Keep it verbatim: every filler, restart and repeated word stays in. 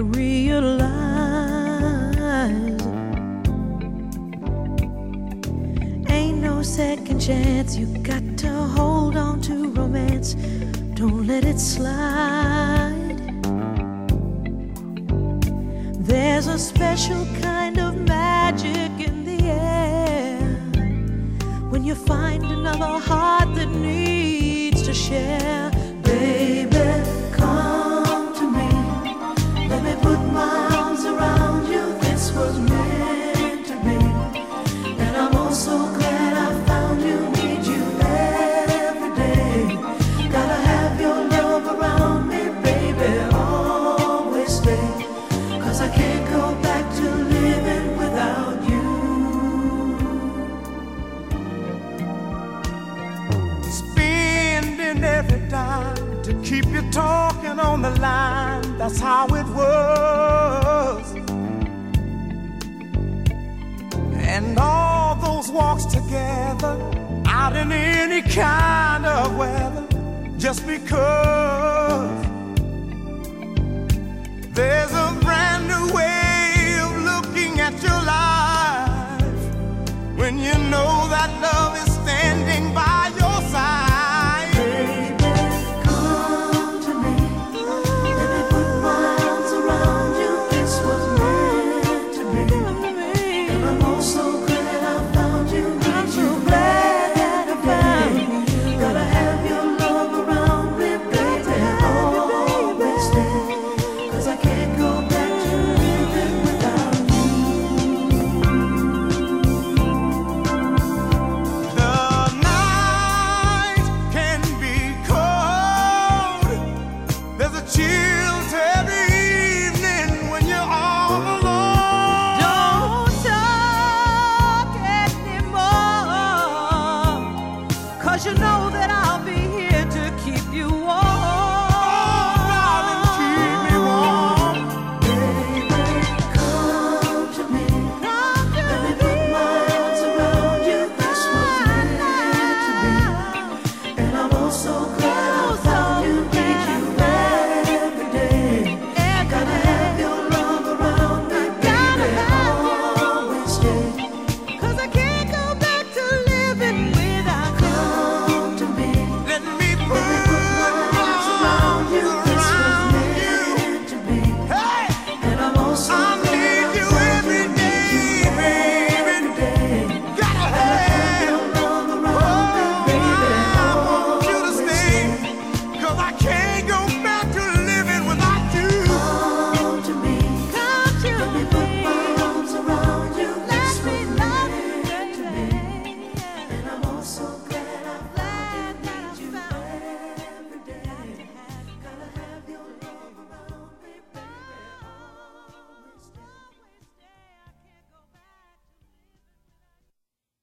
realize ain't no second chance. You got to hold on to romance. Don't let it slide. There's a special kind of magic in the air when you find another heart that needs to share. Baby, come to me. Let me put my arms around you. This was meant to be. And I'm oh so glad I found you. Need you every day. Gotta have your love around me, baby. Always stay. Cause I can't go back to living without you. Spending every dime to keep you talking on the line. That's how it was. And all those walks together out in any kind of weather, just because there's a